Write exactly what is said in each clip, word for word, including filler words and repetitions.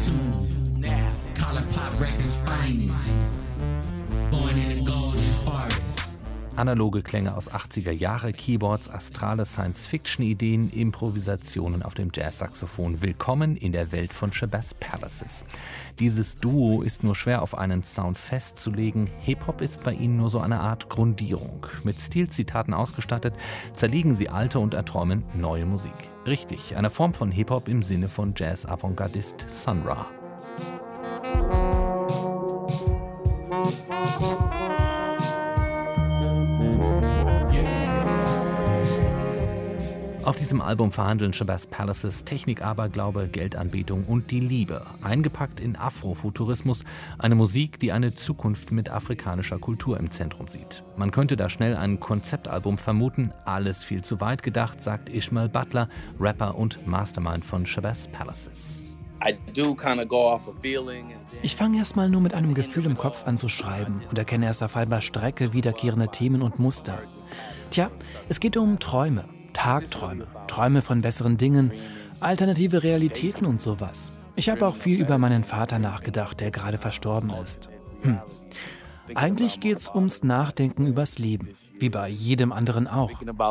tune. Now, call it Pop Records finest. Born in the golden forest. Analoge Klänge aus achtziger Jahre, Keyboards, astrale Science-Fiction-Ideen, Improvisationen auf dem Jazzsaxophon. Willkommen in der Welt von Shabazz Palaces. Dieses Duo ist nur schwer auf einen Sound festzulegen. Hip-Hop ist bei ihnen nur so eine Art Grundierung. Mit Stilzitaten ausgestattet, zerlegen sie alte und erträumen neue Musik. Richtig, eine Form von Hip-Hop im Sinne von Jazz-Avantgardist Sun Ra. Auf diesem Album verhandeln Shabazz Palaces Technik-Aberglaube, Geldanbetung und die Liebe, eingepackt in Afrofuturismus, eine Musik, die eine Zukunft mit afrikanischer Kultur im Zentrum sieht. Man könnte da schnell ein Konzeptalbum vermuten, alles viel zu weit gedacht, sagt Ishmael Butler, Rapper und Mastermind von Shabazz Palaces. Ich fange erstmal nur mit einem Gefühl im Kopf an zu schreiben und erkenne erst auf halber Strecke wiederkehrende Themen und Muster. Tja, es geht um Träume. Tagträume, Träume von besseren Dingen, alternative Realitäten und sowas. Ich habe auch viel über meinen Vater nachgedacht, der gerade verstorben ist. Hm. Eigentlich geht's ums Nachdenken übers Leben, wie bei jedem anderen auch.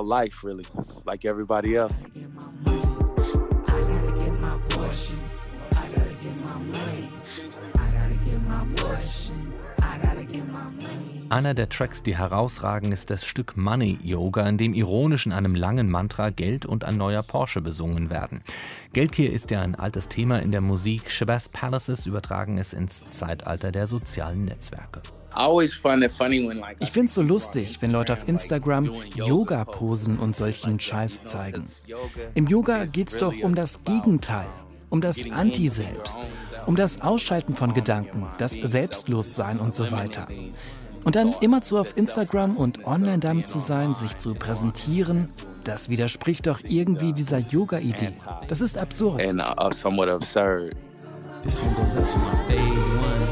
Einer der Tracks, die herausragen, ist das Stück Money Yoga, in dem ironisch in einem langen Mantra Geld und ein neuer Porsche besungen werden. Geldgier ist ja ein altes Thema in der Musik. Shabazz Palaces übertragen es ins Zeitalter der sozialen Netzwerke. Ich finde es so lustig, wenn Leute auf Instagram Yoga-Posen und solchen Scheiß zeigen. Im Yoga geht es doch um das Gegenteil, um das Anti-Selbst, um das Ausschalten von Gedanken, das Selbstlossein und so weiter. Und dann immerzu auf Instagram und online damit zu sein, sich zu präsentieren, das widerspricht doch irgendwie dieser Yoga-Idee. Das ist absurd. And uh, somewhat absurd. This one goes out to my phase one.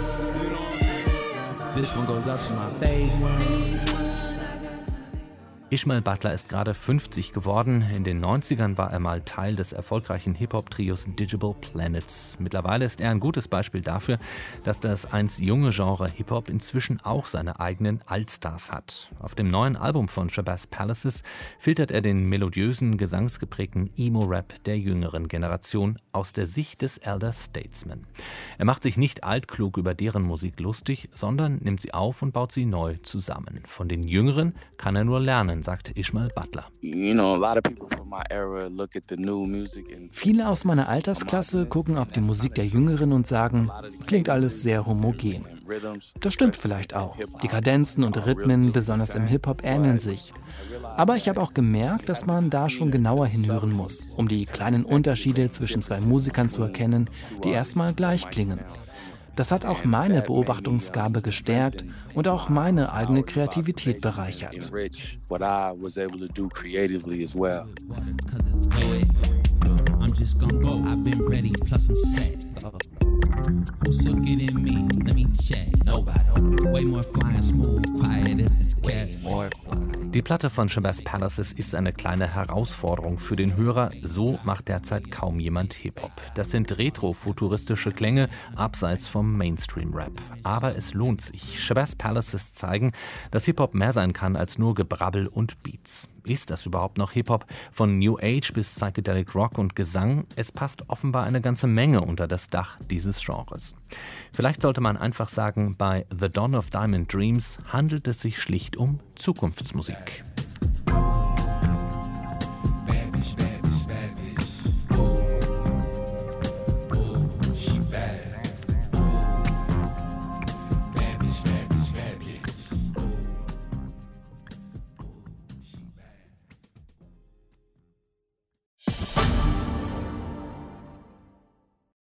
This one goes out to my phase one. Ishmael Butler ist gerade fünfzig geworden. In den neunzigern war er mal Teil des erfolgreichen Hip-Hop-Trios Digital Planets. Mittlerweile ist er ein gutes Beispiel dafür, dass das einst junge Genre Hip-Hop inzwischen auch seine eigenen Allstars hat. Auf dem neuen Album von Shabazz Palaces filtert er den melodiösen, gesangsgeprägten Emo-Rap der jüngeren Generation aus der Sicht des Elder Statesman. Er macht sich nicht altklug über deren Musik lustig, sondern nimmt sie auf und baut sie neu zusammen. Von den Jüngeren kann er nur lernen, sagt Ishmael Butler. Viele aus meiner Altersklasse gucken auf die Musik der Jüngeren und sagen, klingt alles sehr homogen. Das stimmt vielleicht auch. Die Kadenzen und Rhythmen, besonders im Hip-Hop, ähneln sich. Aber ich habe auch gemerkt, dass man da schon genauer hinhören muss, um die kleinen Unterschiede zwischen zwei Musikern zu erkennen, die erstmal gleich klingen. Das hat auch meine Beobachtungsgabe gestärkt und auch meine eigene Kreativität bereichert. Die Platte von Shabazz Palaces ist eine kleine Herausforderung für den Hörer. So macht derzeit kaum jemand Hip-Hop. Das sind retrofuturistische Klänge, abseits vom Mainstream-Rap. Aber es lohnt sich. Shabazz Palaces zeigen, dass Hip-Hop mehr sein kann als nur Gebrabbel und Beats. Ist das überhaupt noch Hip-Hop? Von New Age bis Psychedelic Rock und Gesang, es passt offenbar eine ganze Menge unter das Dach dieses Genres. Vielleicht sollte man einfach sagen, bei The Dawn of Diamond Dreams handelt es sich schlicht um Zukunftsmusik.